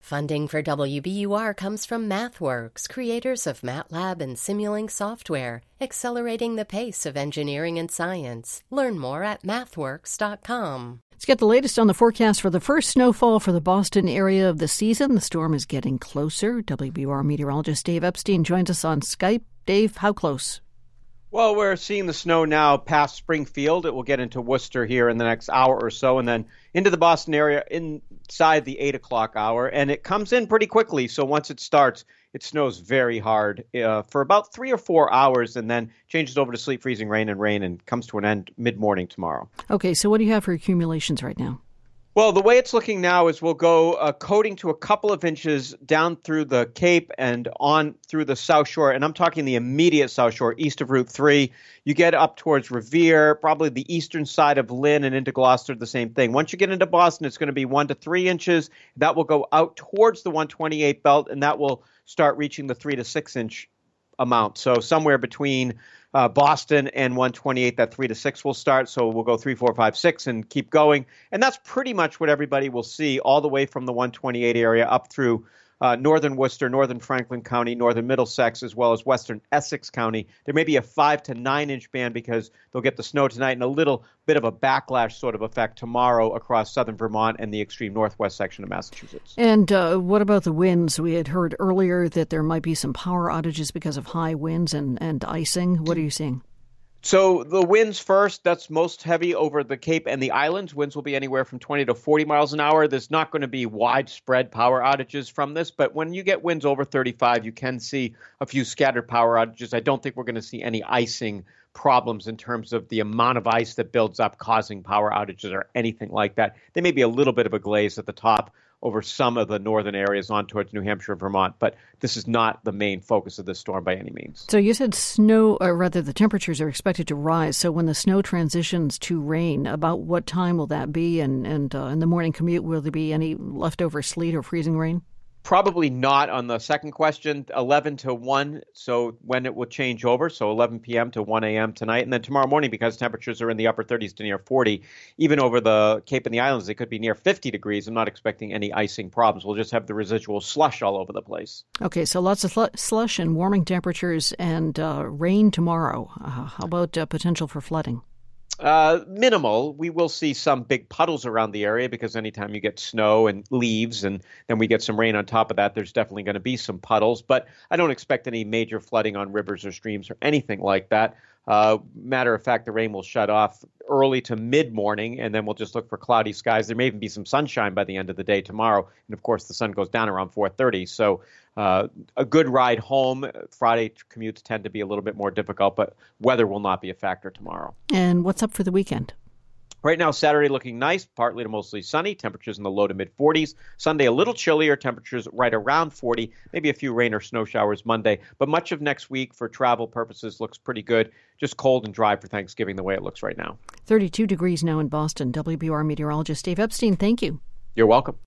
Funding for WBUR comes from MathWorks, creators of MATLAB and Simulink software, accelerating the pace of engineering and science. Learn more at mathworks.com. Let's get the latest on the forecast for the first snowfall for the Boston area of the season. The storm is getting closer. WBUR meteorologist Dave Epstein joins us on Skype. Dave, how close? Well, we're seeing the snow now past Springfield. It will get into Worcester here in the next hour or so, and then into the Boston area inside the 8 o'clock hour. And it comes in pretty quickly, so once it starts, it snows very hard for about 3 or 4 hours and then changes over to sleet, freezing rain and comes to an end mid-morning tomorrow. Okay, so what do you have for accumulations right now? Well, the way it's looking now is we'll go coating to a couple of inches down through the Cape and on through the South Shore. And I'm talking the immediate South Shore, east of Route 3. You get up towards Revere, probably the eastern side of Lynn and into Gloucester, the same thing. Once you get into Boston, it's going to be 1 to 3 inches. That will go out towards the 128 belt, and that will start reaching the 3 to 6 inch amount. So somewhere between Boston and 128, that 3 to 6 will start. So we'll go 3, 4, 5, 6 and keep going. And that's pretty much what everybody will see all the way from the 128 area up through northern Worcester, northern Franklin County, northern Middlesex, as well as western Essex County. There may be a 5 to 9 inch band because they'll get the snow tonight and a little bit of a backlash sort of effect tomorrow across southern Vermont and the extreme northwest section of Massachusetts. And what about the winds? We had heard earlier that there might be some power outages because of high winds and icing. What are you seeing? So the winds first, that's most heavy over the Cape and the islands. Winds will be anywhere from 20 to 40 miles an hour. There's not going to be widespread power outages from this, but when you get winds over 35, you can see a few scattered power outages. I don't think we're going to see any icing problems in terms of the amount of ice that builds up causing power outages or anything like that. There may be a little bit of a glaze at the top over some of the northern areas on towards New Hampshire and Vermont, but this is not the main focus of this storm by any means. So you said snow, or rather the temperatures are expected to rise. So when the snow transitions to rain, about what time will that be? And in the morning commute, will there be any leftover sleet or freezing rain? Probably not on the second question, 11 to 1, so when it will change over, so 11 p.m. to 1 a.m. tonight. And then tomorrow morning, because temperatures are in the upper 30s to near 40, even over the Cape and the Islands, they could be near 50 degrees. I'm not expecting any icing problems. We'll just have the residual slush all over the place. Okay, so lots of slush and warming temperatures and rain tomorrow. How about potential for flooding? Minimal. We will see some big puddles around the area because anytime you get snow and leaves and then we get some rain on top of that, there's definitely going to be some puddles. But I don't expect any major flooding on rivers or streams or anything like that. Matter of fact, the rain will shut off early to mid-morning, and then we'll just look for cloudy skies. There may even be some sunshine by the end of the day tomorrow. And, of course, the sun goes down around 4:30. So a good ride home. Friday commutes tend to be a little bit more difficult, but weather will not be a factor tomorrow. And what's up for the weekend? Right now, Saturday looking nice, partly to mostly sunny, temperatures in the low to mid-40s. Sunday, a little chillier, temperatures right around 40, maybe a few rain or snow showers Monday. But much of next week for travel purposes looks pretty good. Just cold and dry for Thanksgiving the way it looks right now. 32 degrees now in Boston. WBUR meteorologist Dave Epstein, thank you. You're welcome.